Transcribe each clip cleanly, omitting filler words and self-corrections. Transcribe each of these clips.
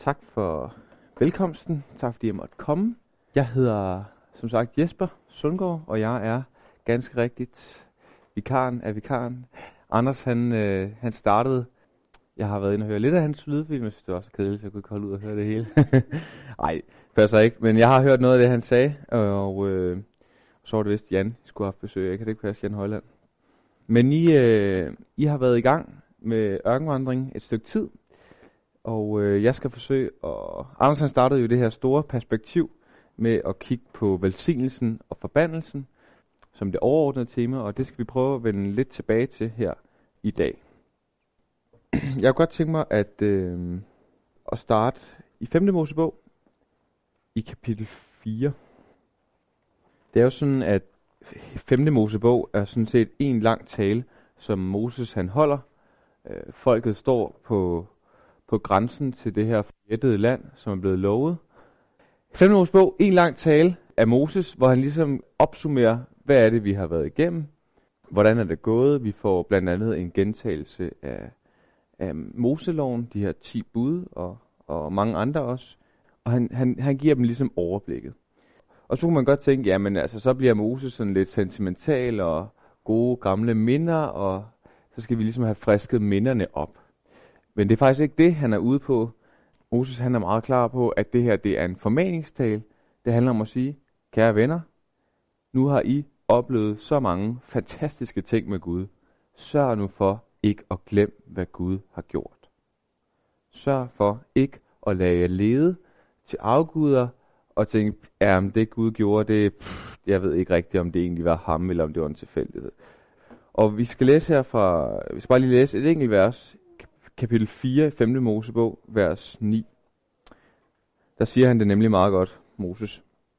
Tak for velkomsten. Tak fordi jeg måtte komme. Jeg hedder som sagt Jesper Sundgaard, og jeg er ganske rigtigt vikaren af vikaren. Anders han startede. Jeg har været inde og høre lidt af hans lydfilm. Jeg synes det var så kedeligt, så jeg kunne ikke holde ud og høre det hele. Nej, passer ikke. Men jeg har hørt noget af det han sagde, og så var det vist Jan, I skulle have haft besøg. Jeg kan det ikke passe, Jan Højland. Men I har været i gang med ørkenvandring et stykke tid. Og jeg skal forsøge at... Anders han startede jo det her store perspektiv med at kigge på velsignelsen og forbandelsen som det overordnede tema, og det skal vi prøve at vende lidt tilbage til her i dag. Jeg kunne godt tænke mig at starte i 5. Mosebog i kapitel 4. Det er jo sådan, at 5. Mosebog er sådan set en lang tale, som Moses han holder. Folket står på grænsen til det her forjættede land, som er blevet lovet. 5. Mosebog, en lang tale af Moses, hvor han ligesom opsummerer, hvad er det, vi har været igennem, hvordan er det gået. Vi får blandt andet en gentagelse af Moseloven, de her 10 bud og mange andre også. Og han giver dem ligesom overblikket. Og så kunne man godt tænke, jamen altså, så bliver Moses sådan lidt sentimental og gode gamle minder, og så skal vi ligesom have frisket minderne op. Men det er faktisk ikke det, han er ude på. Moses han er meget klar på, at det her det er en formaningstale. Det handler om at sige, kære venner, nu har I oplevet så mange fantastiske ting med Gud. Sørg nu for ikke at glemme, hvad Gud har gjort. Sørg for ikke at lade jer lede til afguder og tænke, det Gud gjorde, jeg ved ikke rigtigt, om det egentlig var ham, eller om det var en tilfældighed. Vi skal bare lige læse et enkelt vers, kapitel 4 i 5. Mosebog, vers 9. Der siger han det nemlig meget godt, Moses.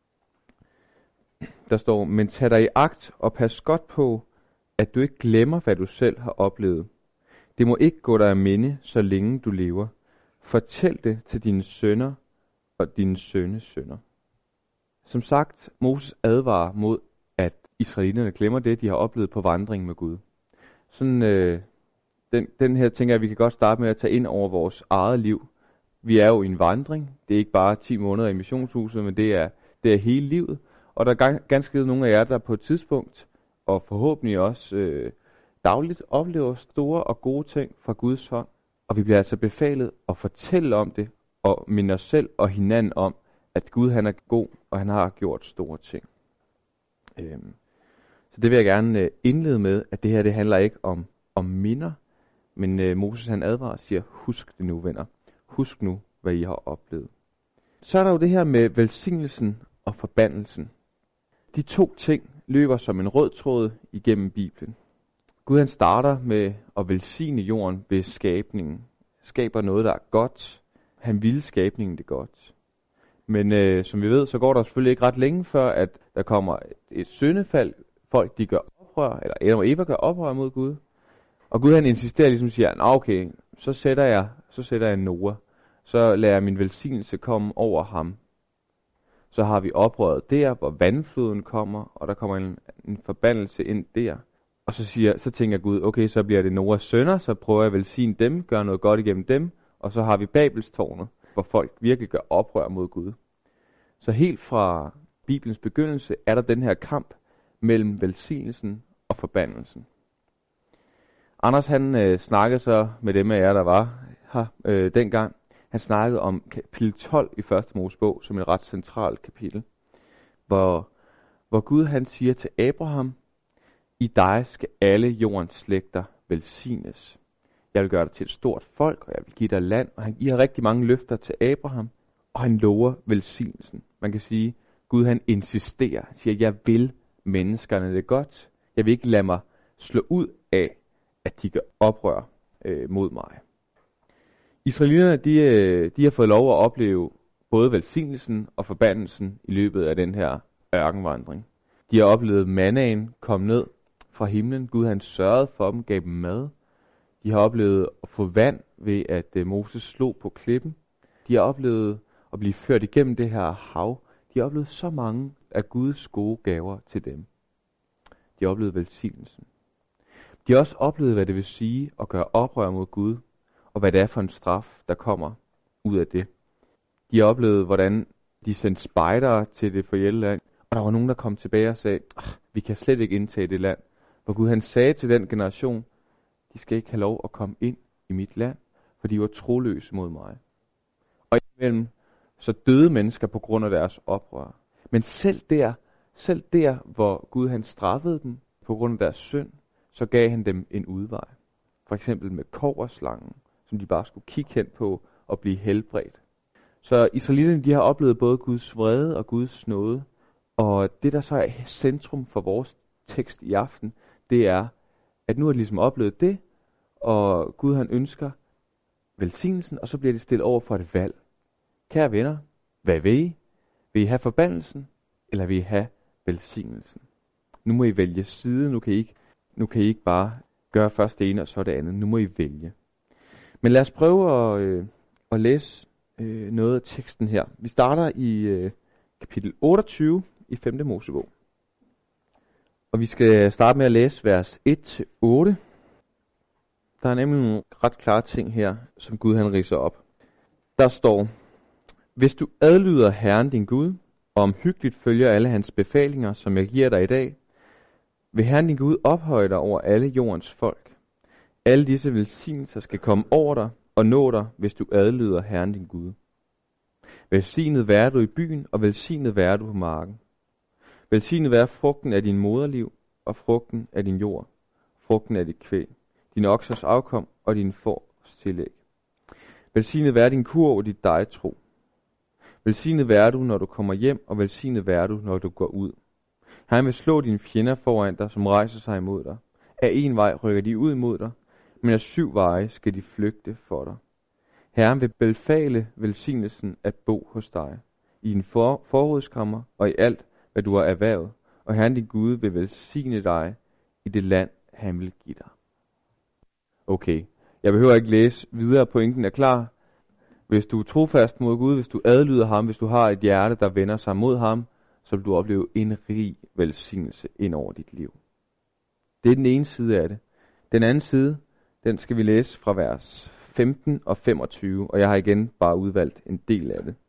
Der står, men tag dig i agt og pas godt på, at du ikke glemmer, hvad du selv har oplevet. Det må ikke gå dig af minde, så længe du lever. Fortæl det til dine sønner og dine sønnes sønner. Som sagt, Moses advarer mod, at israelitterne glemmer det, de har oplevet på vandringen med Gud. Sådan, den her tænker jeg, vi kan godt starte med at tage ind over vores eget liv. Vi er jo i en vandring. Det er ikke bare 10 måneder i missionshuset, men det er hele livet. Og der er ganske nogle af jer, der på et tidspunkt, og forhåbentlig også dagligt, oplever store og gode ting fra Guds hånd. Og vi bliver altså befalet at fortælle om det, og minde os selv og hinanden om, at Gud han er god, og han har gjort store ting. Så det vil jeg gerne indlede med, at det her det handler ikke om minder, men Moses han advarer og siger, husk det nu, venner. Husk nu, hvad I har oplevet. Så er der jo det her med velsignelsen og forbandelsen. De to ting løber som en rød tråd igennem Bibelen. Gud han starter med at velsigne jorden ved skabningen. Skaber noget, der er godt. Han ville skabningen det godt. Men som vi ved, så går der selvfølgelig ikke ret længe før, at der kommer et syndefald. Folk de gør oprør, eller Adam og Eva gør oprør mod Gud. Og Gud han insisterer ligesom siger, okay, så sætter jeg Noah. Så lader jeg min velsignelse komme over ham. Så har vi oprøret der, hvor vandfloden kommer, og der kommer en forbandelse ind der. Og så tænker Gud, okay, så bliver det Noahs sønner, så prøver jeg at velsigne dem, gøre noget godt igennem dem. Og så har vi Babelstårnet, hvor folk virkelig gør oprør mod Gud. Så helt fra Bibelens begyndelse er der den her kamp mellem velsignelsen og forbandelsen. Anders han snakkede så med dem af jer, der var her dengang. Han snakkede om kapitel 12 i 1. Mosebog som et ret centralt kapitel. Hvor Gud han siger til Abraham, i dig skal alle jordens slægter velsignes. Jeg vil gøre dig til et stort folk, og jeg vil give dig land. Og han giver rigtig mange løfter til Abraham, og han lover velsignelsen. Man kan sige, Gud han insisterer. Han siger, jeg vil menneskerne det godt. Jeg vil ikke lade mig slå ud af, at de gør oprør mod mig. Israelitterne, de har fået lov at opleve både velsignelsen og forbandelsen i løbet af den her ørkenvandring. De har oplevet mannaen komme ned fra himlen. Gud han sørgede for dem, gav dem mad. De har oplevet at få vand ved, at Moses slog på klippen. De har oplevet at blive ført igennem det her hav. De har oplevet så mange af Guds gode gaver til dem. De har oplevet velsignelsen. De har også oplevet, hvad det vil sige at gøre oprør mod Gud, og hvad det er for en straf, der kommer ud af det. De oplevede, hvordan de sendte spejdere til det forjætte land, og der var nogen, der kom tilbage og sagde, vi kan slet ikke indtage det land. For Gud han sagde til den generation, de skal ikke have lov at komme ind i mit land, for de var troløse mod mig. Og imellem så døde mennesker på grund af deres oprør. Men selv der, hvor Gud han straffede dem på grund af deres synd, så gav han dem en udvej. For eksempel med kobberslangen, som de bare skulle kigge hen på og blive helbredt. Så israelitterne, de har oplevet både Guds vrede og Guds nåde. Og det, der så er centrum for vores tekst i aften, det er, at nu har de ligesom oplevet det, og Gud han ønsker velsignelsen, og så bliver det stillet over for et valg. Kære venner, hvad vil I? Vil I have forbandelsen, eller vil I have velsignelsen? Nu må I vælge side, nu kan I ikke bare gøre først det ene, og så det andet. Nu må I vælge. Men lad os prøve at læse noget af teksten her. Vi starter i kapitel 28 i 5. Mosebog. Og vi skal starte med at læse vers 1-8. Der er nemlig nogle ret klare ting her, som Gud han ridser op. Der står, hvis du adlyder Herren din Gud, og omhyggeligt følger alle hans befalinger, som jeg giver dig i dag, vil Herren din Gud ophøje dig over alle jordens folk. Alle disse velsignelser skal komme over dig og nå dig, hvis du adlyder Herren din Gud. Velsignet være du i byen, og velsignet være du på marken. Velsignet være frugten af din moderliv, og frugten af din jord, frugten af dit kvæg, din oksers afkom og din fårs tillæg. Velsignet være din kurv og dit dejtro. Velsignet være du, når du kommer hjem, og velsignet være du, når du går ud. Han vil slå dine fjender foran dig, som rejser sig imod dig. Af en vej rykker de ud imod dig, men af 7 veje skal de flygte for dig. Herren vil befale velsignelsen at bo hos dig, i din forrådskammer og i alt, hvad du har erhvervet, og Herren din Gud vil velsigne dig i det land, han vil give dig. Okay, jeg behøver ikke læse videre, pointen er klar. Hvis du er trofast mod Gud, hvis du adlyder ham, hvis du har et hjerte, der vender sig mod ham, så vil du opleve en rig velsignelse ind over dit liv. Det er den ene side af det. Den anden side, den skal vi læse fra vers 15 og 25, og jeg har igen bare udvalgt en del af det.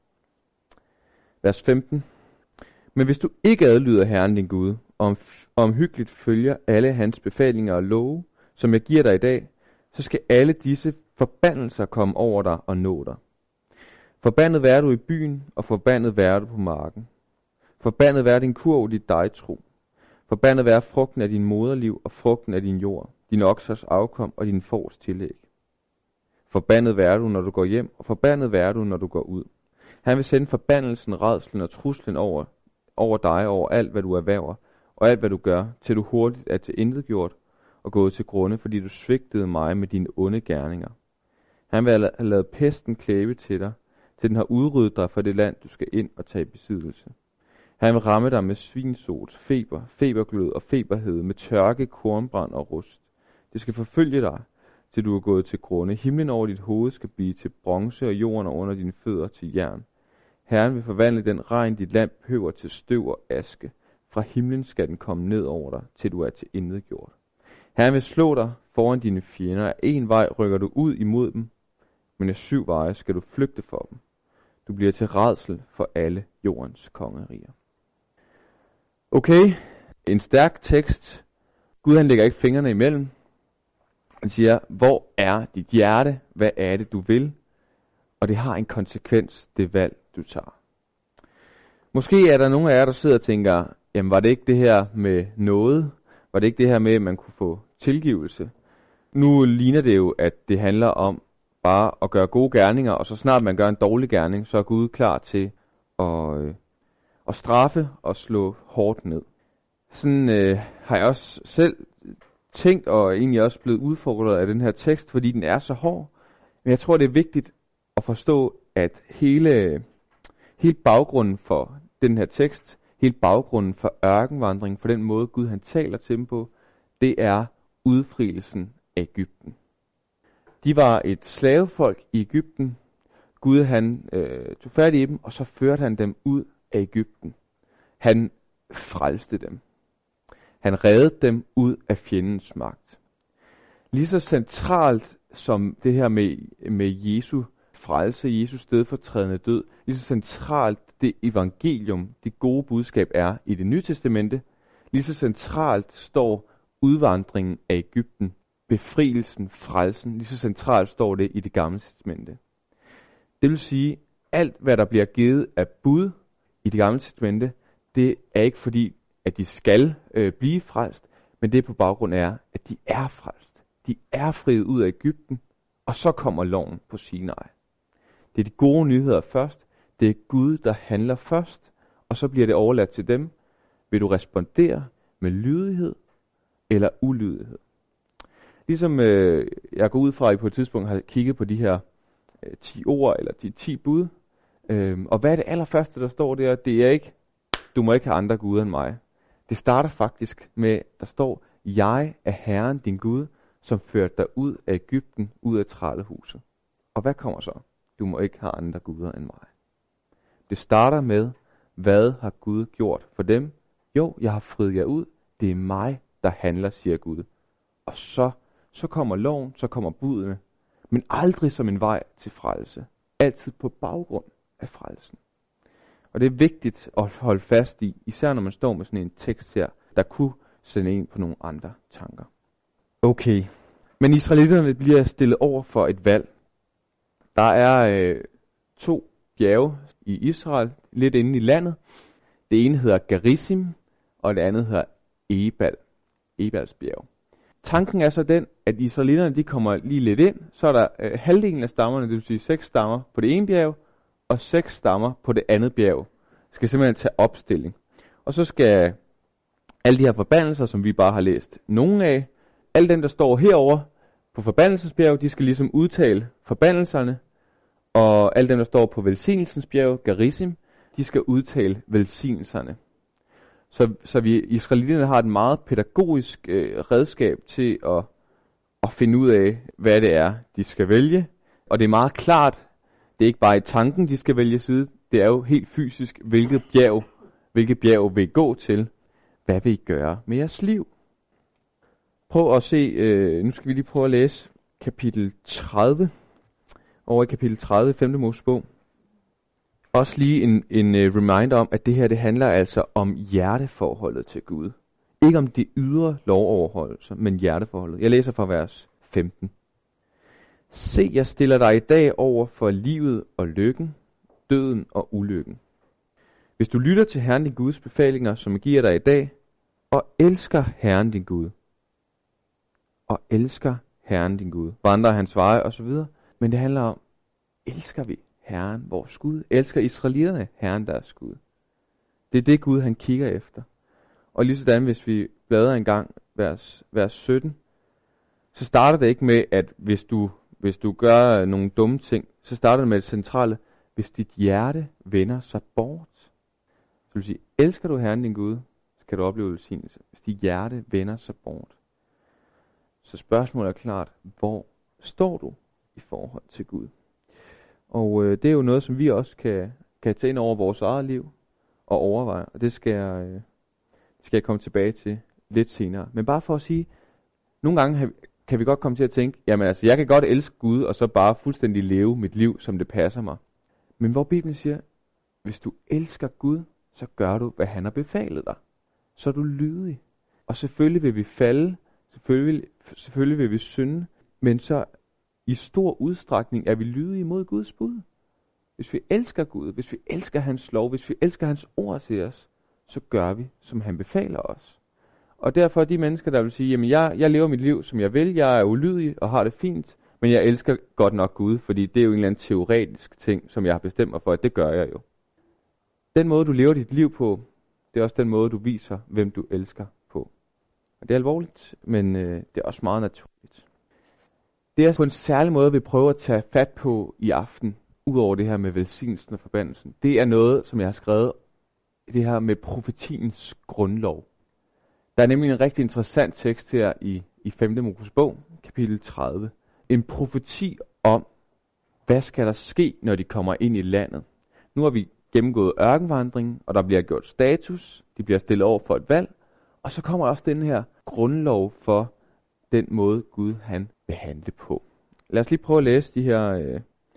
Vers 15. Men hvis du ikke adlyder Herren din Gud, og omhyggeligt følger alle hans befalinger og love, som jeg giver dig i dag, så skal alle disse forbandelser komme over dig og nå dig. Forbandet være du i byen, og forbandet være du på marken. Forbandet være din kurv og dit dejtro. Forbandet være frugten af din moderliv og frugten af din jord, din oksers afkom og din fårs tillæg. Forbandet være du, når du går hjem, og forbandet være du, når du går ud. Han vil sende forbandelsen, rædslen og truslen over dig, over alt, hvad du erhverver, og alt, hvad du gør, til du hurtigt er tilintetgjort og gået til grunde, fordi du svigtede mig med dine onde gerninger. Han vil have lavet pesten klæbe til dig, til den har udryddet dig fra det land, du skal ind og tage i besiddelse. Han vil ramme dig med svinsot, feber, feberglød og feberhed, med tørke, kornbrand og rust. Det skal forfølge dig, til du er gået til grunde. Himlen over dit hoved skal blive til bronze, og jorden under dine fødder til jern. Herren vil forvandle den regn, dit land behøver, til støv og aske. Fra himlen skal den komme ned over dig, til du er tilintetgjort. Herren vil slå dig foran dine fjender. Af en vej rykker du ud imod dem, men af 7 veje skal du flygte for dem. Du bliver til rædsel for alle jordens kongeriger. Okay, en stærk tekst. Gud han lægger ikke fingrene imellem. Han siger, hvor er dit hjerte? Hvad er det, du vil? Og det har en konsekvens, det valg, du tager. Måske er der nogle af jer, der sidder og tænker, jamen var det ikke det her med noget? Var det ikke det her med, at man kunne få tilgivelse? Nu ligner det jo, at det handler om bare at gøre gode gerninger, og så snart man gør en dårlig gerning, så er Gud klar til at straffe og slå hårdt ned. Sådan har jeg også selv tænkt, og egentlig også blevet udfordret af den her tekst, fordi den er så hård. Men jeg tror, det er vigtigt at forstå, at hele baggrunden for den her tekst, hele baggrunden for ørkenvandringen, for den måde Gud han taler til dem på, det er udfrielsen af Egypten. De var et slavefolk i Egypten. Gud han tog fat i dem, og så førte han dem ud af Egypten. Han frelste dem. Han reddede dem ud af fjendens magt. Lige så centralt som det her med Jesu frelse, Jesus stedfortrædende død, lige så centralt det evangelium, det gode budskab er i det nye testamente, lige så centralt står udvandringen af Egypten, befrielsen, frelsen, lige så centralt står det i det gamle testamente. Det vil sige, alt hvad der bliver givet af bud i det gamle testamente, det er ikke fordi, at de skal blive frelst, men det er på baggrund af, at de er frelst. De er friet ud af Egypten, og så kommer loven på Sinai. Det er de gode nyheder først. Det er Gud, der handler først, og så bliver det overladt til dem. Vil du respondere med lydighed eller ulydighed? Ligesom jeg går ud fra, at I på et tidspunkt har kigget på de her 10 ord, eller de 10 bud. Og hvad er det allerførste, der står der? Det er ikke, du må ikke have andre guder end mig. Det starter faktisk med, der står, jeg er Herren din Gud, som førte dig ud af Egypten, ud af trællehuset. Og hvad kommer så? Du må ikke have andre guder end mig. Det starter med, hvad har Gud gjort for dem? Jo, jeg har friet jer ud. Det er mig, der handler, siger Gud. Og så kommer loven, så kommer budene. Men aldrig som en vej til frelse. Altid på baggrund af frelsen. Og det er vigtigt at holde fast i, især når man står med sådan en tekst her, der kunne sende en på nogle andre tanker. Okay, men israelitterne bliver stillet over for et valg. Der er 2 bjerge i Israel, lidt inde i landet. Det ene hedder Gerizim, og det andet hedder Ebals bjerg. Tanken er så den, at israelitterne de kommer lige lidt ind, så er der halvdelen af stammerne, det vil sige 6 stammer på det ene bjerg, og 6 stammer på det andet bjerg. Skal simpelthen tage opstilling. Og så skal alle de her forbandelser, som vi bare har læst nogle af, alle dem, der står herover på forbandelsesbjerg, de skal ligesom udtale forbandelserne, og alle dem, der står på velsignelsens bjerg, Gerizim, de skal udtale velsignelserne. Så vi israelitterne har et meget pædagogisk redskab til at finde ud af, hvad det er, de skal vælge. Og det er meget klart, det er ikke bare i tanken, de skal vælge side, det er jo helt fysisk, hvilket bjerg vil I gå til, hvad vil I gøre med jeres liv. Prøv at se, nu skal vi lige prøve at læse kapitel 30, over i kapitel 30 i 5. Mosebog. Også lige en reminder om, at det her det handler altså om hjerteforholdet til Gud. Ikke om de ydre lovoverholdelser, men hjerteforholdet. Jeg læser fra vers 15. Se, jeg stiller dig i dag over for livet og lykken, døden og ulykken. Hvis du lytter til Herren din Guds befalinger, som jeg giver dig i dag, og elsker Herren din Gud, og elsker Herren din Gud, vandrer hans veje osv., men det handler om, elsker vi Herren vores Gud? Elsker israelitterne Herren deres Gud? Det er det Gud han kigger efter. Og lige sådan hvis vi bladrer en gang vers 17, så starter det ikke med, at hvis du gør nogle dumme ting, så starter det med det centrale, hvis dit hjerte vender sig bort. Så vil sige, elsker du Herren din Gud, skal du opleve velsignelse. Hvis dit hjerte vender sig bort. Så spørgsmålet er klart, hvor står du i forhold til Gud? Og det er jo noget, som vi også kan tage ind over vores eget liv og overveje. Og det skal jeg komme tilbage til lidt senere. Men bare for at sige, nogle gange kan vi godt komme til at tænke, jamen altså, jeg kan godt elske Gud, og så bare fuldstændig leve mit liv, som det passer mig. Men hvor Bibelen siger, hvis du elsker Gud, så gør du, hvad han har befalet dig. Så er du lydig. Og selvfølgelig vil vi falde, selvfølgelig vil vi synde, men så i stor udstrækning er vi lydige mod Guds bud. Hvis vi elsker Gud, hvis vi elsker hans lov, hvis vi elsker hans ord til os, så gør vi, som han befaler os. Og derfor er de mennesker, der vil sige, jamen jeg lever mit liv, som jeg vil, jeg er ulydig og har det fint, men jeg elsker godt nok Gud, fordi det er jo en eller anden teoretisk ting, som jeg har bestemt mig for, at det gør jeg jo. Den måde, du lever dit liv på, det er også den måde, du viser, hvem du elsker på. Og det er alvorligt, men det er også meget naturligt. Det er på en særlig måde, vi prøver at tage fat på i aften, udover det her med velsignelsen og forbandelsen. Det er noget, som jeg har skrevet, det her med profetiens grundlov. Der er nemlig en rigtig interessant tekst her i 5. Mosebog, kapitel 30. En profeti om, hvad skal der ske, når de kommer ind i landet. Nu har vi gennemgået ørkenvandringen, og der bliver gjort status. De bliver stillet over for et valg. Og så kommer også den her grundlov for den måde, Gud han vil handle på. Lad os lige prøve at læse de her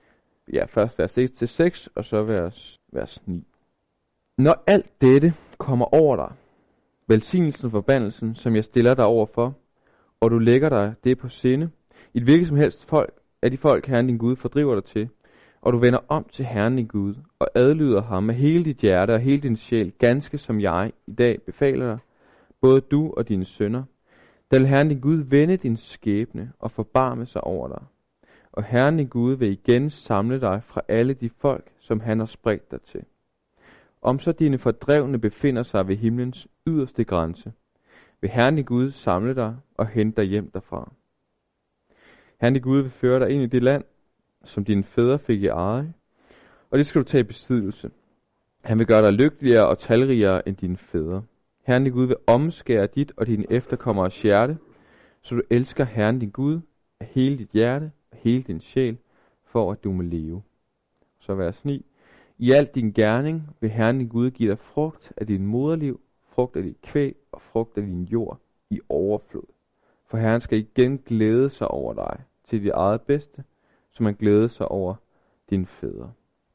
først vers 1-6, og så vers 9. Når alt dette kommer over dig, velsignelsen og forbandelsen, som jeg stiller dig over for, og du lægger dig det på sinde, i et hvilket som helst folk, af de folk, Herren din Gud fordriver dig til, og du vender om til Herren din Gud, og adlyder ham med hele dit hjerte og hele din sjæl, ganske som jeg i dag befaler dig, både du og dine sønner, der vil Herren din Gud vende din skæbne og forbarme sig over dig. Og Herren din Gud vil igen samle dig fra alle de folk, som han har spredt dig til. Om så dine fordrevne befinder sig ved himlens yderste grænse, vil Herren din Gud samle dig og hente dig hjem derfra. Herren din Gud vil føre dig ind i det land, som dine fædre fik i eje, og det skal du tage i besiddelse. Han vil gøre dig lykkeligere og talrigere end dine fædre. Herren din Gud vil omskære dit og dine efterkommeres hjerte, så du elsker Herren din Gud af hele dit hjerte og hele din sjæl, for at du må leve. Så vers 9. I al din gerning vil Herren din Gud give dig frugt af din moderliv, frugt af dit kvæg og frugt af din jord i overflod. For Herren skal igen glæde sig over dig til dit eget bedste, som han glædede sig over dine fædre.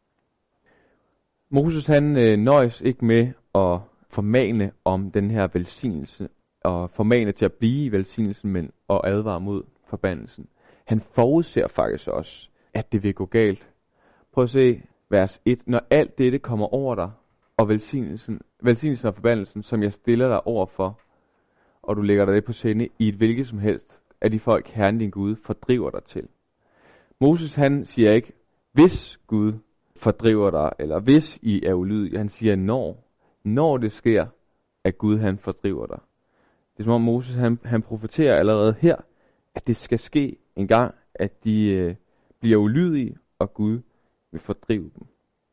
Moses han nøjes ikke med at formane om den her velsignelse, og formane til at blive i velsignelsen, men at advare mod forbandelsen. Han forudser faktisk også, at det vil gå galt. Prøv at se vers 1. Når alt dette kommer over dig, og velsignelsen og forbandelsen, som jeg stiller dig over for, og du lægger dig det på sinde i et hvilket som helst af de folk, Herren din Gud fordriver dig til. Moses han siger ikke, hvis Gud fordriver dig, eller hvis I er ulydige. Han siger, når det sker, at Gud han fordriver dig. Det er som om Moses han profeterer allerede her, at det skal ske en gang, at de bliver ulydige, og Gud vil fordrive dem.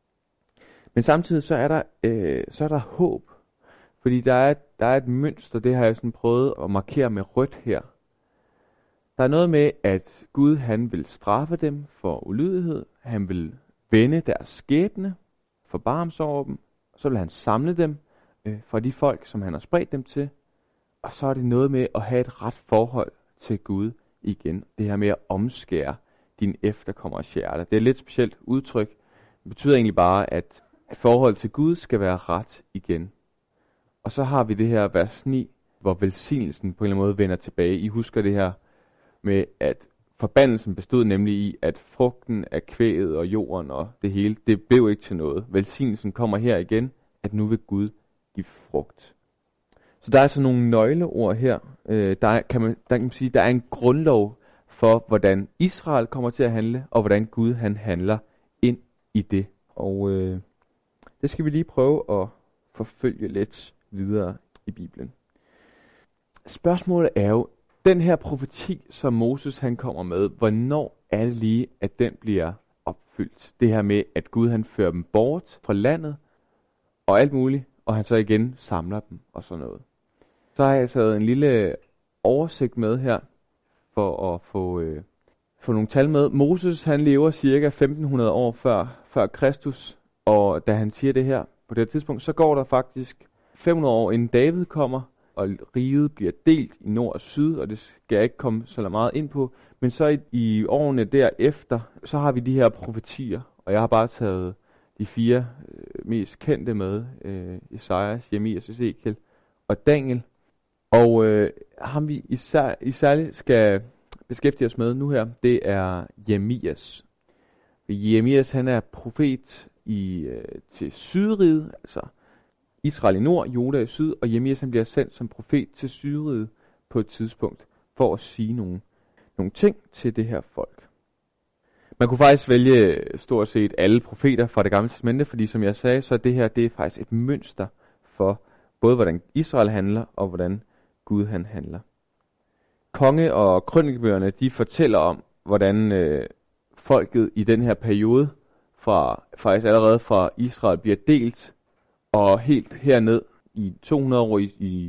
Men samtidig så er der håb, fordi der er et mønster, det har jeg sådan prøvet at markere med rødt her. Der er noget med, at Gud han vil straffe dem for ulydighed, han vil vende deres skæbne, forbarme sig over dem, og så vil han samle dem fra de folk, som han har spredt dem til, og så er det noget med at have et ret forhold til Gud igen. Det her med at omskære din efterkommers hjerte. Det er et lidt specielt udtryk. Det betyder egentlig bare, at forholdet til Gud skal være ret igen. Og så har vi det her vers 9, hvor velsignelsen på en eller anden måde vender tilbage. I husker det her med, at forbandelsen bestod nemlig i, at frugten af kvæget og jorden og det hele, det blev ikke til noget. Velsignelsen kommer her igen, at nu vil Gud give frugt. Så der er altså nogle nøgleord her. Der kan man sige, der er en grundlov for, hvordan Israel kommer til at handle, og hvordan Gud han handler ind i det. Og det skal vi lige prøve at forfølge lidt videre i Bibelen. Spørgsmålet er jo, den her profeti, som Moses han kommer med, hvornår er det lige, at den bliver opfyldt? Det her med, at Gud han fører dem bort fra landet, og alt muligt, og han så igen samler dem og sådan noget. Så har jeg taget en lille oversigt med her, for at få nogle tal med. Moses han lever cirka 1500 år før Kristus, og da han siger det her på det tidspunkt, så går der faktisk 500 år inden David kommer, og riget bliver delt i nord og syd, og det skal jeg ikke komme så meget ind på. Men så i årene derefter, så har vi de her profetier, og jeg har bare taget de 4 mest kendte med, Esajas, Jeremias, Ezekiel og Daniel. Og ham vi især skal beskæftige os med nu her, det er Jeremias. Jeremias han er profet til Sydriget, altså Israel i nord, Juda i syd, og Jeremias han bliver sendt som profet til Sydriget på et tidspunkt, for at sige nogle ting til det her folk. Man kunne faktisk vælge stort set alle profeter fra det gamle testamente, fordi som jeg sagde, så det her det er faktisk et mønster for både hvordan Israel handler, og hvordan Gud han handler. Konge- og krønikebøgerne, de fortæller om, hvordan folket i den her periode, faktisk allerede fra Israel, bliver delt, og helt herned i 200 år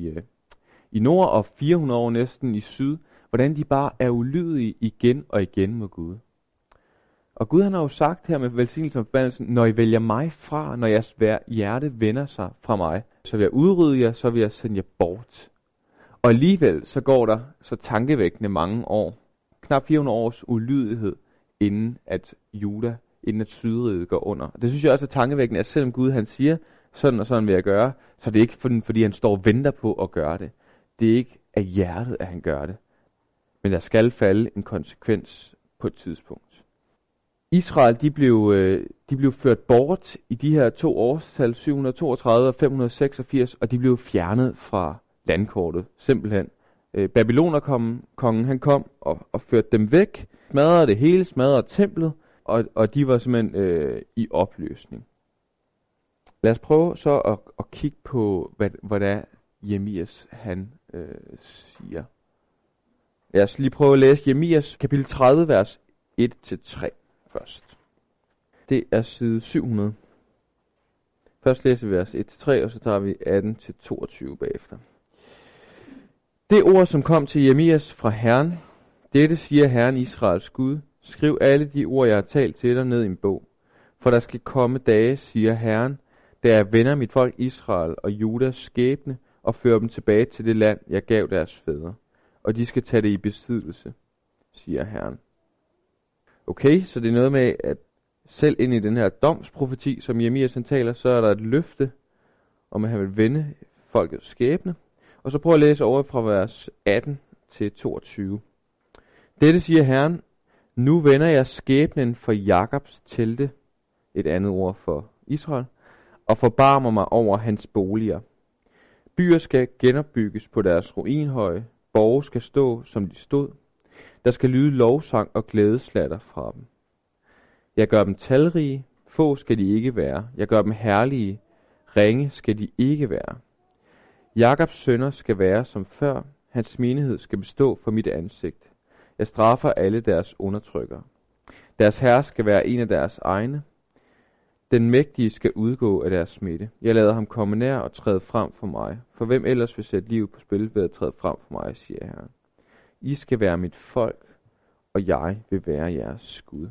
i nord, og 400 år næsten i syd, hvordan de bare er ulydige igen og igen mod Gud. Og Gud han har jo sagt her med velsignelsen og forbandelsen, når I vælger mig fra, når jeres hjerte vender sig fra mig, så vil jeg udrydde jer, så vil jeg sende jer bort. Og alligevel så går der så tankevækkende mange år, knap 400 års ulydighed, inden at Juda inden at Sydriget går under. Og det synes jeg også er tankevækkende, at selvom Gud han siger, sådan og sådan vil jeg gøre, så er det ikke fordi han står og venter på at gøre det. Det er ikke af hjertet, at han gør det. Men der skal falde en konsekvens på et tidspunkt. Israel, de blev ført bort i de her 2 årstal, 732 og 586, og de blev fjernet fra landkortet, simpelthen. Babylonerkongen, han kom og førte dem væk, smadrede det hele, smadrede templet, og de var simpelthen i opløsning. Lad os prøve så at kigge på, hvad det er, Jeremias han siger. Lad os lige prøve at læse Jeremias kapitel 30, vers 1-3 først. Det er side 700. Først læser vi vers 1-3, og så tager vi 18-22 bagefter. Det ord, som kom til Jeremias fra Herren, dette siger Herren Israels Gud, skriv alle de ord, jeg har talt til dig, ned i en bog. For der skal komme dage, siger Herren, da jeg vender mit folk Israel og Judas skæbne og fører dem tilbage til det land, jeg gav deres fædre. Og de skal tage det i besiddelse, siger Herren. Okay, så det er noget med, at selv ind i den her domsprofeti, som Jeremias han taler, så er der et løfte om, at han vil vende folkets skæbne. Og så prøv at læse over fra vers 18-22. Dette siger Herren, nu vender jeg skæbnen for Jakobs telte, et andet ord for Israel, og forbarmer mig over hans boliger. Byer skal genopbygges på deres ruinhøje, borge skal stå, som de stod. Der skal lyde lovsang og glædeslatter fra dem. Jeg gør dem talrige, få skal de ikke være. Jeg gør dem herlige, ringe skal de ikke være. Jakobs sønner skal være som før, hans menighed skal bestå for mit ansigt. Jeg straffer alle deres undertrykkere. Deres herre skal være en af deres egne. Den mægtige skal udgå af deres smitte. Jeg lader ham komme nær og træde frem for mig. For hvem ellers vil sætte livet på spil ved at træde frem for mig, siger Herren. I skal være mit folk, og jeg vil være jeres Gud.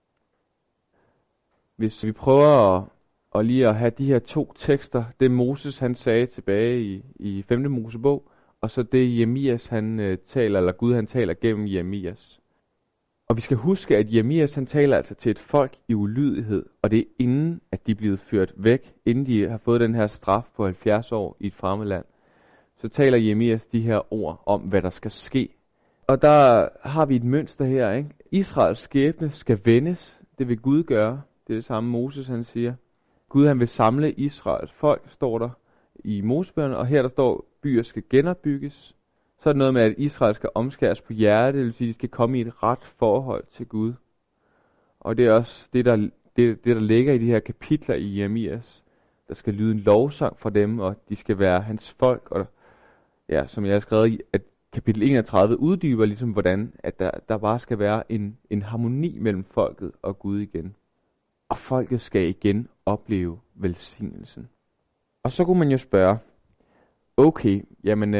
Hvis vi prøver at lige at have de her 2 tekster, det Moses han sagde tilbage i 5. Mosebog, og så det Jeremias han taler, eller Gud han taler gennem Jeremias. Og vi skal huske, at Jeremias han taler altså til et folk i ulydighed, og det er inden, at de er blevet ført væk, inden de har fået den her straf på 70 år i et fremmed land. Så taler Jeremias de her ord om, hvad der skal ske. Og der har vi et mønster her, ikke? Israels skæbne skal vendes, det vil Gud gøre. Det er det samme Moses han siger. Gud han vil samle Israels folk, står der i Mosebøgerne, og her der står, byer skal genopbygges. Så er det noget med, at Israel skal omskæres på hjertet, det vil sige, at de skal komme i et ret forhold til Gud. Og det er også det, der ligger i de her kapitler i Jeremias. Der skal lyde en lovsang fra dem, og de skal være hans folk. Og ja, som jeg har skrevet i, at kapitel 31 uddyber ligesom, hvordan at der bare skal være en harmoni mellem folket og Gud igen. Og folket skal igen opleve velsignelsen. Og så kunne man jo spørge, okay, jamen,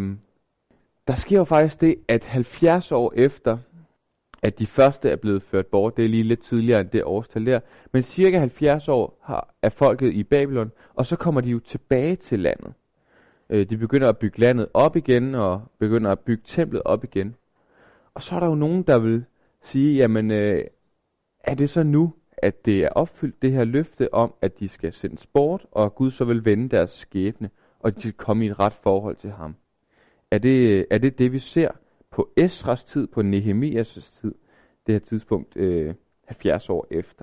der sker jo faktisk det, at 70 år efter, at de første er blevet ført bort, det er lige lidt tidligere end det årstal der, men cirka 70 år er folket i Babylon, og så kommer de jo tilbage til landet. De begynder at bygge landet op igen, og begynder at bygge templet op igen. Og så er der jo nogen, der vil sige, jamen, er det så nu, at det er opfyldt det her løfte om, at de skal sendes bort, og Gud så vil vende deres skæbne, og de skal komme i et ret forhold til ham? Er det, vi ser på Esras tid, på Nehemias' tid, det her tidspunkt 70 år efter?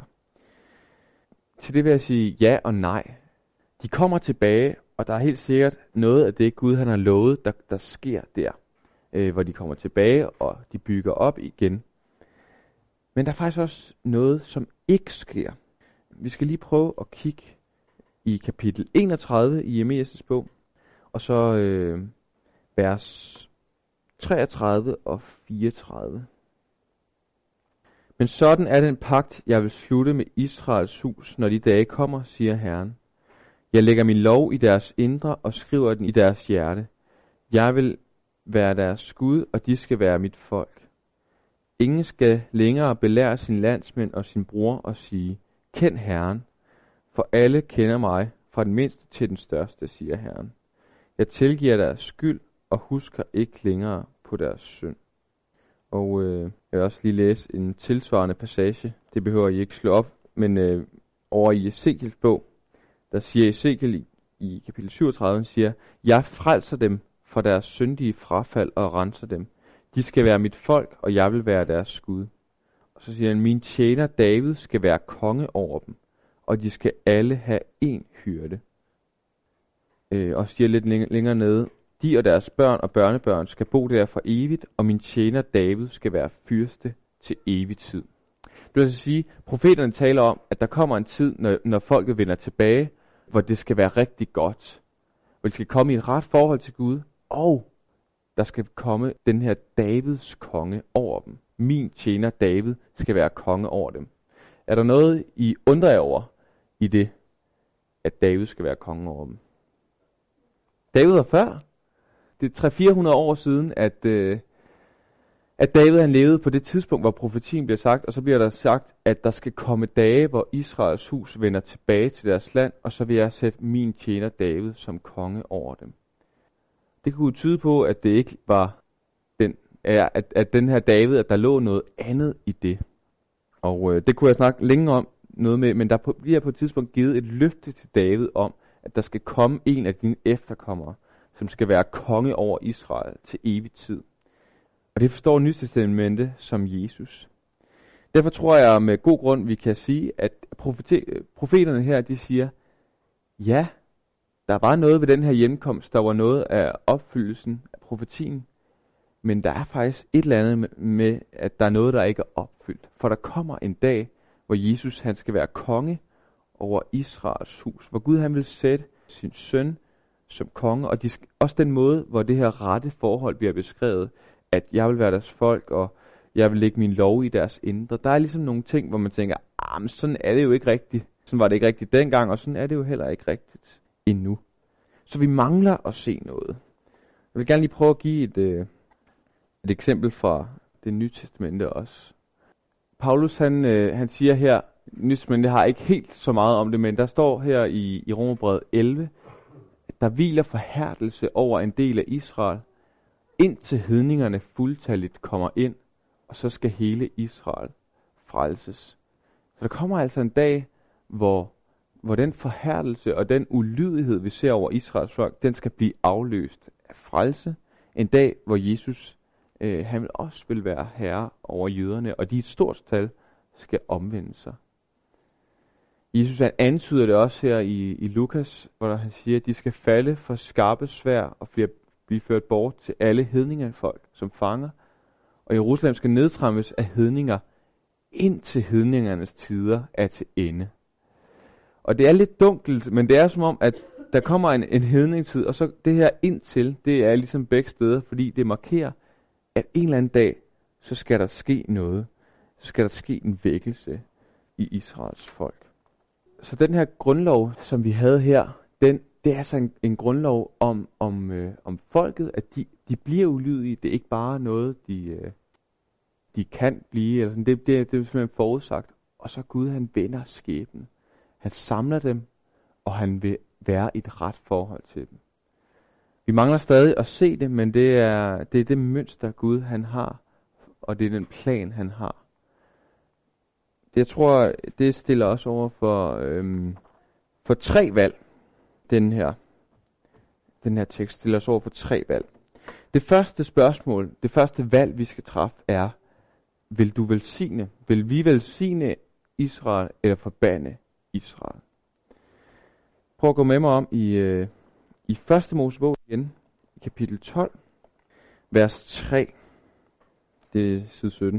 Til det vil jeg sige ja og nej. De kommer tilbage, og der er helt sikkert noget af det, Gud han har lovet, der sker der, hvor de kommer tilbage, og de bygger op igen. Men der er faktisk også noget, som ikke sker. Vi skal lige prøve at kigge i kapitel 31 i Jeremias' bog, og så vers 33 og 34. Men sådan er den pagt, jeg vil slutte med Israels hus, når de dage kommer, siger Herren. Jeg lægger min lov i deres indre og skriver den i deres hjerte. Jeg vil være deres Gud, og de skal være mit folk. Ingen skal længere belære sin landsmænd og sin bror og sige, kend Herren, for alle kender mig, fra den mindste til den største, siger Herren. Jeg tilgiver deres skyld og husker ikke længere på deres synd. Og jeg vil også lige læse en tilsvarende passage. Det behøver I ikke slå op men over i Ezekiels bog, der siger Ezekiel i kapitel 37, siger, jeg frelser dem for deres syndige frafald og renser dem. De skal være mit folk, og jeg vil være deres Gud. Og så siger han, min tjener David skal være konge over dem, og de skal alle have én hyrde. Og siger lidt længere nede, de og deres børn og børnebørn skal bo der for evigt, og min tjener David skal være fyrste til evig tid. Det vil altså sige, profeterne taler om, at der kommer en tid, når folket vender tilbage, hvor det skal være rigtig godt. Hvor de skal komme i et ret forhold til Gud, og der skal komme den her Davids konge over dem. Min tjener David skal være konge over dem. Er der noget, I undrer jer over i det, at David skal være konge over dem? David var før. Det er 300-400 år siden, at David han levede på det tidspunkt, hvor profetien bliver sagt, og så bliver der sagt, at der skal komme dage, hvor Israels hus vender tilbage til deres land, og så vil jeg sætte min tjener David som konge over dem. Det kunne tyde på, at det ikke var at den her David, at der lå noget andet i det. Og det kunne jeg snakke længe om noget med, men der bliver på et tidspunkt givet et løfte til David om, at der skal komme en af dine efterkommere, som skal være konge over Israel til evig tid. Og det forstår Nye Testamente som Jesus. Derfor tror jeg med god grund, vi kan sige, at profeterne her, de siger, ja, der var noget ved den her hjemkomst, der var noget af opfyldelsen af profetien, men der er faktisk et eller andet med, at der er noget, der ikke er opfyldt. For der kommer en dag, hvor Jesus han skal være konge over Israels hus, hvor Gud han vil sætte sin søn som konge, og også den måde, hvor det her rette forhold bliver beskrevet, at jeg vil være deres folk, og jeg vil lægge min lov i deres indre. Der er ligesom nogle ting, hvor man tænker, men sådan er det jo ikke rigtigt. Sådan var det ikke rigtigt dengang, og sådan er det jo heller ikke rigtigt endnu. Så vi mangler at se noget. Jeg vil gerne lige prøve at give et eksempel fra det nye testamente også. Paulus han siger her, Nye Testamente har ikke helt så meget om det, men der står her i Romerbrevet 11, at der hviler forhærdelse over en del af Israel, indtil hedningerne fuldtalligt kommer ind, og så skal hele Israel frelses. Så der kommer altså en dag, hvor den forhærdelse og den ulydighed, vi ser over Israels folk, den skal blive afløst af frelse. En dag, hvor Jesus han også vil være herre over jøderne, og de i et stort tal skal omvende sig. Jesus han antyder det også her i Lukas, hvor han siger, at de skal falde for skarpe sværd og blive ført bort til alle hedningerfolk som fanger. Og Jerusalem skal nedtrammes af hedninger, indtil hedningernes tider er til ende. Og det er lidt dunkelt, men det er som om, at der kommer en hedningtid, og så det her indtil, det er ligesom begge steder, fordi det markerer, at en eller anden dag, så skal der ske noget. Så skal der ske en vækkelse i Israels folk. Så den her grundlov, som vi havde her, det er altså en grundlov om folket, at de bliver ulydige. Det er ikke bare noget, de kan blive. Eller sådan. Det er simpelthen forudsagt. Og så Gud, han vender skæbnen. Han samler dem, og han vil være i et ret forhold til dem. Vi mangler stadig at se det, men det er det mønster, Gud han har, og det er den plan, han har. Jeg tror, det stiller os over for 3 valg, den her tekst stiller os over for 3 valg. Det første spørgsmål, det første valg, vi skal træffe, er, vil du velsigne? Vil vi velsigne Israel eller forbande Israel? Prøv at gå med mig om i 1. Mosebog igen, i kapitel 12, vers 3. Det er side 17.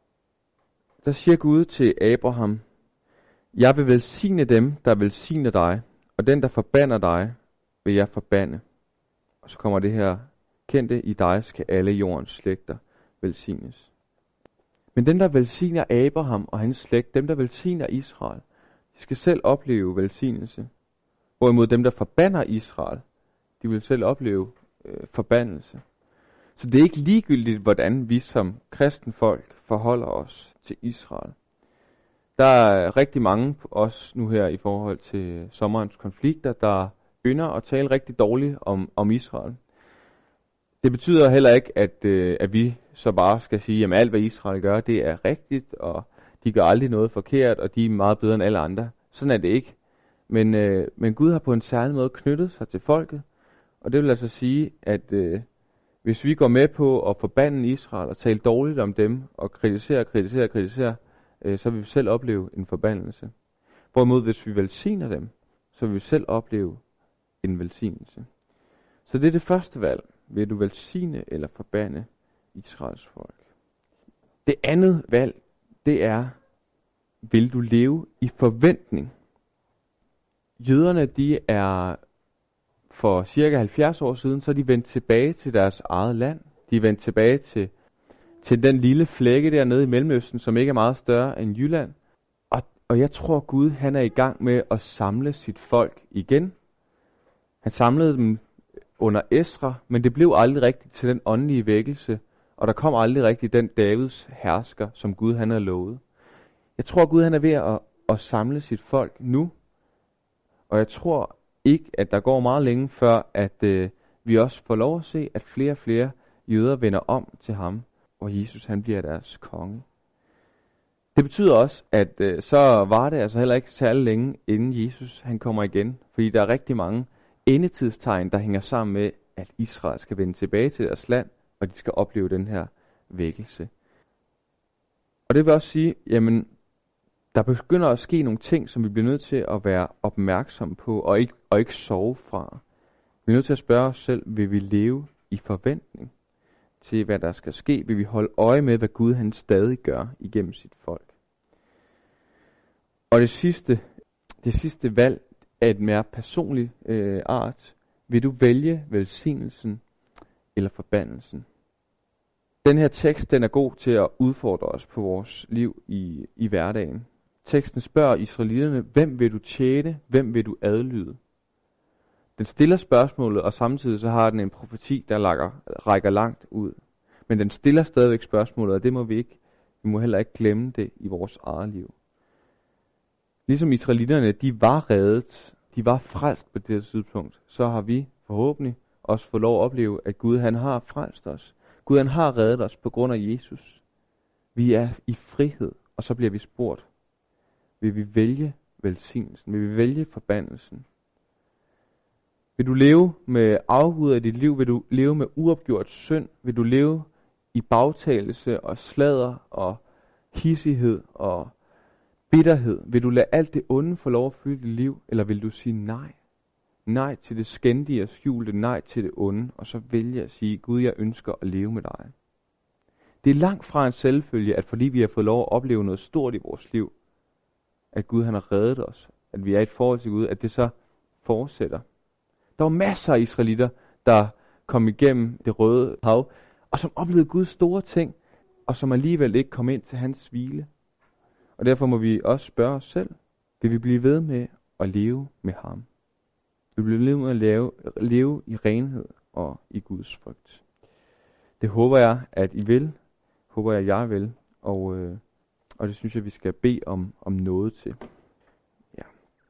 Der siger Gud til Abraham, jeg vil velsigne dem, der velsigner dig, og den, der forbander dig, vil jeg forbande. Og så kommer det her, kendte i dig skal alle jordens slægter velsignes. Men dem, der velsigner Abraham og hans slægt, dem, der velsigner Israel, de skal selv opleve velsignelse. Hvorimod dem, der forbander Israel, de vil selv opleve forbandelse. Så det er ikke ligegyldigt, hvordan vi som kristenfolk forholder os til Israel. Der er rigtig mange også nu her i forhold til sommerens konflikter, der ynder at tale rigtig dårligt om Israel. Det betyder heller ikke, at vi så bare skal sige, at alt hvad Israel gør, det er rigtigt, og de gør aldrig noget forkert, og de er meget bedre end alle andre. Sådan er det ikke. Men Gud har på en særlig måde knyttet sig til folket, og det vil altså sige, at hvis vi går med på at forbande Israel og tale dårligt om dem, og kritisere, så vil vi selv opleve en forbandelse. Hvorimod hvis vi velsigner dem, så vil vi selv opleve en velsignelse. Så det er det første valg. Vil du velsigne eller forbande Israels folk? Det andet valg, det er, vil du leve i forventning? Jøderne, de er for cirka 70 år siden, så er de vendt tilbage til deres eget land. De er vendt tilbage til den lille flække dernede i Mellemøsten, som ikke er meget større end Jylland. Og jeg tror, Gud han er i gang med at samle sit folk igen. Han samlede dem under Esra, men det blev aldrig rigtigt til den åndelige vækkelse, og der kom aldrig rigtigt den Davids hersker, som Gud han havde lovet. Jeg tror, Gud han er ved at samle sit folk nu, og jeg tror ikke, at der går meget længe før, at vi også får lov at se, at flere og flere jøder vender om til ham, og Jesus han bliver deres konge. Det betyder også, at så var det altså heller ikke særlig længe, inden Jesus han kommer igen, fordi der er rigtig mange endetidstegn, der hænger sammen med, at Israel skal vende tilbage til deres land, og de skal opleve den her vækkelse. Og det vil også sige, jamen, der begynder at ske nogle ting, som vi bliver nødt til at være opmærksomme på, og ikke sove fra. Vi er nødt til at spørge os selv, vil vi leve i forventning til, hvad der skal ske? Vil vi holde øje med, hvad Gud han stadig gør igennem sit folk? Og det sidste valg er et mere personligt art. Vil du vælge velsignelsen eller forbandelsen? Den her tekst, den er god til at udfordre os på vores liv i hverdagen. Teksten spørger israelitterne, hvem vil du tjene, hvem vil du adlyde? Den stiller spørgsmålet, og samtidig så har den en profeti, der rækker langt ud. Men den stiller stadigvæk spørgsmålet, og det må vi ikke. Vi må heller ikke glemme det i vores eget liv. Ligesom israelitterne, de var reddet, de var frelst på det tidspunkt, så har vi forhåbentlig også fået lov at opleve, at Gud han har frelst os. Gud han har reddet os på grund af Jesus. Vi er i frihed, og så bliver vi spurgt, vil vi vælge velsignelsen? Vil vi vælge forbandelsen? Vil du leve med afgud af dit liv? Vil du leve med uopgjort synd? Vil du leve i bagtagelse og sladder og hissighed og bitterhed? Vil du lade alt det onde få lov at fylde dit liv? Eller vil du sige nej? Nej til det skændige og skjulte, nej til det onde, og så vælge at sige, Gud, jeg ønsker at leve med dig. Det er langt fra en selvfølge, at fordi vi har fået lov at opleve noget stort i vores liv, at Gud han har reddet os, at vi er i et forhold til Gud, at det så fortsætter. Der var masser af israelitter, der kom igennem det røde hav, og som oplevede Guds store ting, og som alligevel ikke kom ind til hans hvile. Og derfor må vi også spørge os selv, vil vi blive ved med at leve med ham? Vi bliver ved med at leve i renhed og i Guds frygt. Det håber jeg, at I vil. Håber jeg vil. Og det synes jeg, vi skal bede om noget til. Ja.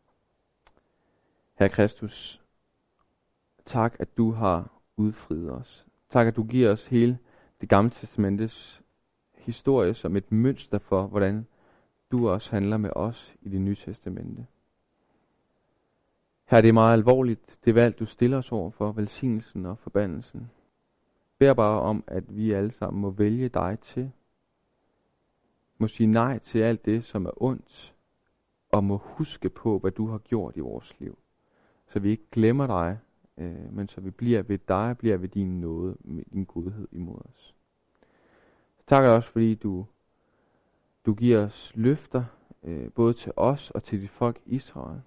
Herre Kristus, tak, at du har udfriet os. Tak, at du giver os hele det gamle testamentets historie som et mønster for, hvordan du også handler med os i det nye testamente. Her det er meget alvorligt, det valg, du stiller os over for, velsignelsen og forbandelsen. Jeg beder bare om, at vi alle sammen må vælge dig til. Må sige nej til alt det, som er ondt, og må huske på, hvad du har gjort i vores liv. Så vi ikke glemmer dig, men så vi bliver ved dig, bliver ved din nåde, med din godhed imod os. Tak også, fordi du giver os løfter, både til os og til dit folk Israel.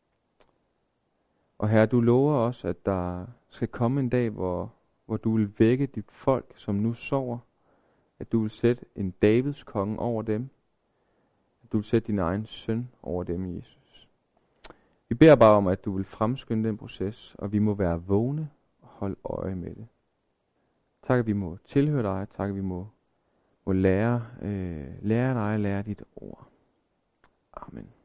Og Herre, du lover os, at der skal komme en dag, hvor du vil vække dit folk, som nu sover. At du vil sætte en Davids konge over dem. At du vil sætte din egen søn over dem, Jesus. Vi beder bare om, at du vil fremskynde den proces, og vi må være vågne og holde øje med det. Tak, at vi må tilhøre dig. Tak, at vi må lære dig, lære dit ord. Amen.